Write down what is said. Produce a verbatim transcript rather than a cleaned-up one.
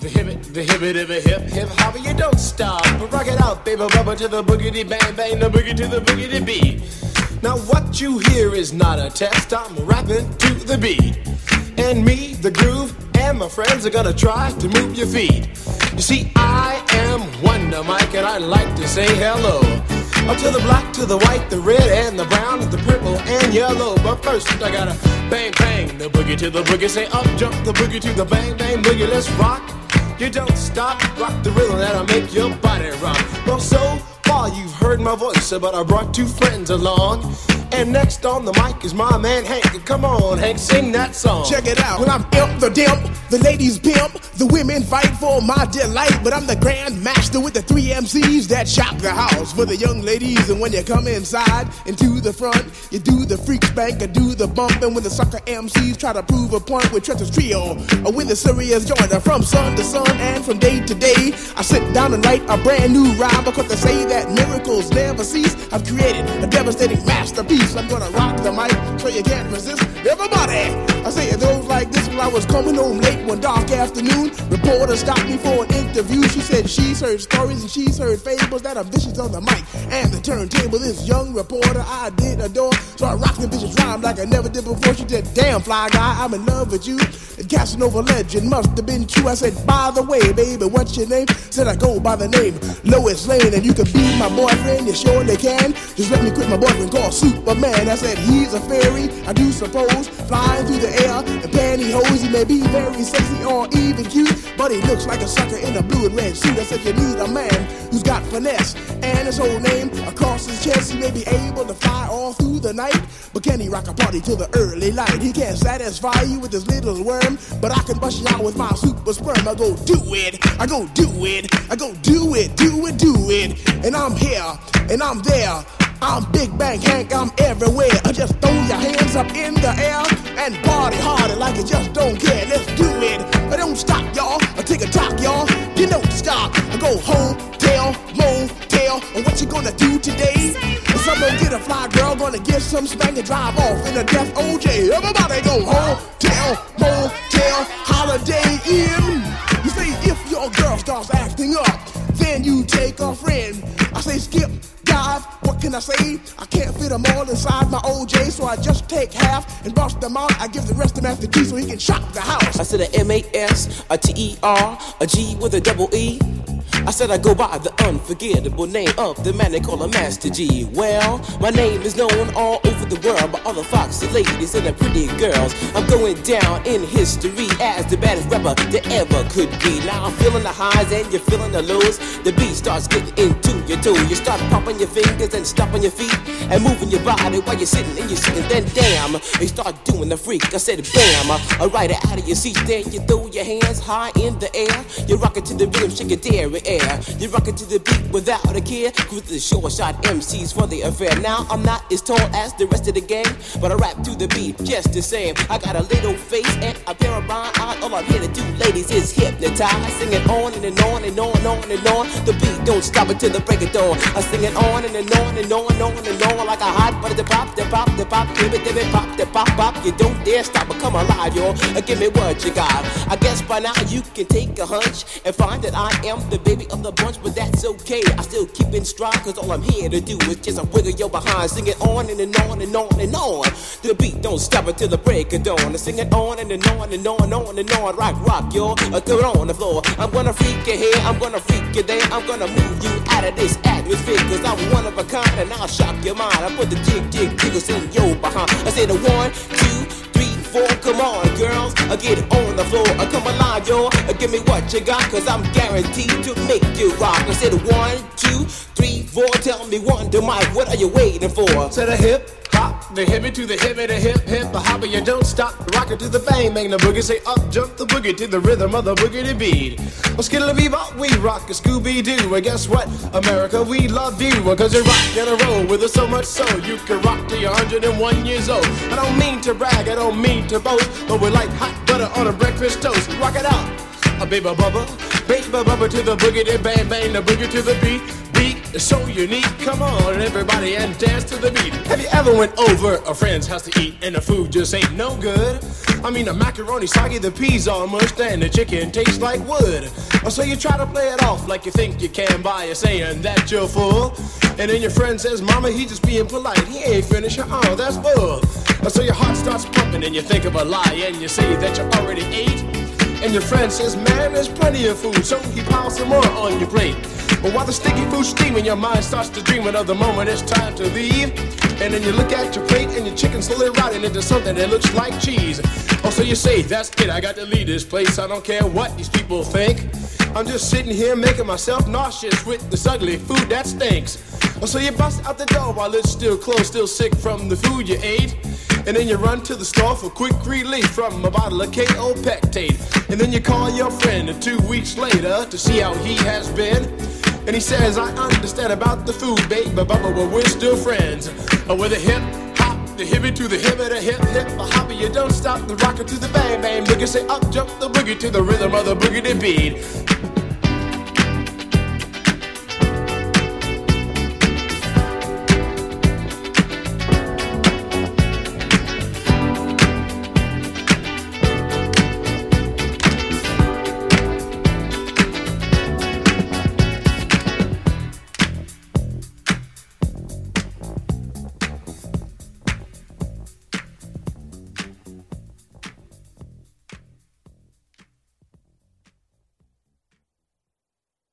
the hip it, the hip it, hip hip hip hopper, you don't stop. But rock it out, baby, bubba to the boogity bang bang, the boogie to the boogity beat. Now what you hear is not a test, I'm rapping to the beat. And me, the groove, and my friends are gonna try to move your feet. You see, I am Wonder Mike, and I'd like to say hello up to the black, to the white, the red, and the brown, and the purple, and yellow. But first, I gotta bang, bang, the boogie to the boogie. Say up, jump the boogie to the bang, bang, boogie. Let's rock. You don't stop, rock the rhythm that'll make your body rock. Well, so far you've heard my voice, but I brought two friends along. And next on the mic is my man Hank. Come on, Hank, sing that song. Check it out. When I'm imp the dimp, the ladies pimp, the women fight for my delight. But I'm the grand master with the three M Cs that shock the house for the young ladies. And when you come inside into the front, you do the freak spank or do the bump. And when the sucker M Cs try to prove a point with Treacher's Trio, or when the serious joiner from sun to sun and from day to day, I sit down and write a brand new rhyme because they say that miracles never cease. I've created a devastating masterpiece. I'm gonna rock the mic so you can't resist. Everybody, I say it goes like this. When I was coming home late one dark afternoon, reporter stopped me for an interview. She said she's heard stories and she's heard fables that are vicious on the mic and the turntable. This young reporter I did adore, so I rocked the vicious rhyme like I never did before. She said, damn fly guy, I'm in love with you. And Casanova legend must have been true. I said, by the way, baby, what's your name? Said I go by the name Lois Lane, and you can be my boyfriend, you surely can. Just let me quit my boyfriend called Superman. I said he's a fairy, I do suppose, flying through the air in pantyhose. He may be very sexy or even cute, but he looks like a sucker in a blue and red suit. I said you need a man who's got finesse and his whole name across his chest. He may be able to fly all through the night, but can he rock a party till the early light? He can't satisfy you with his little worm, but I can bust you out with my super sperm. I go do it, I go do it, I go do it, do it, do it. And I'm here, and I'm there. I'm Big Bang Hank, I'm everywhere. Just throw your hands up in the air and party harder like you just don't care. Let's do it. I don't stop, y'all. I take a talk, y'all. You don't stop. I go hotel, motel. And what you gonna do today? Someone get a fly girl, gonna get some spank and drive off in a death O J. Everybody go hotel, motel, holiday inn. You say if your girl starts acting up, then you take a friend. I say skip, dive, what can I say? I can't fit them all inside my O J, so I just take half and bust them out. I give the rest to Master G so he can shock the house. I said a M A S, a T E R, a G with a double E. I said I go by the unforgettable name of the man they call a Master G. Well, my name is known all over the world by all the foxy ladies and the pretty girls. I'm going down in history as the baddest rapper that ever could be. Now I'm feeling the highs and you're feeling the lows. The beat starts getting into your toe. You start popping your fingers and stomping your feet and moving your body while you're sitting and you're sitting. Then damn, you start doing the freak. I said bam, I ride it out of your seat. Then you throw your hands high in the air. You rock it to the rhythm, shake your dairy air. You rock it to the beat without a care. Cruise the short shot M Cs for the affair. Now I'm not as tall as the rest of the gang, but I rap to the beat just the same. I got a little face and a pair of rhyme eyes. All I'm here to do, ladies, is hypnotize. Sing it on and, and on and on and on and on. The beat don't stop until the break of dawn. I sing it on and, and on and on and on and on like a hot butter. The pop, the pop, the pop, give it, give it, pop, the pop, pop. You don't dare stop or come alive, y'all. Give me what you got. I guess by now you can take a hunch and find that I am the baby of the bunch, but that's okay. I still keep in stride, cause all I'm here to do is just a wiggle your behind. Sing it on and, and on and on and on. The beat don't stop until the break of dawn. I sing it on and, and on and on and on and on. Rock, rock, y'all. Uh, throw it on the floor. I'm gonna freak you here, I'm gonna freak you there. I'm gonna move you out of this atmosphere, cause I'm one of a kind and I'll shock your mind. I put the jig, jig, jiggles in your behind. I say the one, two, three, four, come on, girls, I get on the floor, I come alive, yo, I give me what you got, cause I'm guaranteed to make you rock. I said one, two, three, four, tell me one, to Mike, what are you waiting for? To the hip, hop, the hippie to the hippie, the hip, hip, the hopper, you don't stop, rock it to the bang, bang, the boogie, say up, jump the boogie to the rhythm of the boogie beat. Well, skittle bebop, we rock a Scooby-Doo, and guess what, America, we love you, cause you rock in a row with us so much so, you can rock till you're one hundred and one years old. I don't mean to brag, I don't mean to boast, but we're like hot butter on a breakfast toast. Rock it out, a baby bubba, baby bubba to the boogie, then bang bang, the boogie to the beat. beat is so unique. Come on, everybody, and dance to the beat. Have you ever went over a friend's house to eat and the food just ain't no good? I mean, the macaroni soggy, the peas all mushed, and the chicken tastes like wood. So you try to play it off like you think you can by saying that you're full. And then your friend says, Mama, he just being polite. He ain't finished. Oh, that's bull. So your heart starts pumping and you think of a lie and you say that you already ate. And your friend says, man, there's plenty of food, so he piles some more on your plate. But while the sticky food's steaming, your mind starts to dreaming of the moment it's time to leave. And then you look at your plate and your chicken's slowly rotting into something that looks like cheese. Oh, so you say, that's it, I got to leave this place. I don't care what these people think. I'm just sitting here making myself nauseous with this ugly food that stinks. Oh, so you bust out the door while it's still closed, still sick from the food you ate. And then you run to the store for quick relief from a bottle of K O Pectate. And then you call your friend two weeks later to see how he has been. And he says, I understand about the food, babe, but, but, but we're still friends. Uh, with a hip hop, the hippie to the hip, the hip hip, the hopper, you don't stop the rocker to the bang bang boogie. Say up jump the boogie to the rhythm of the boogie beat.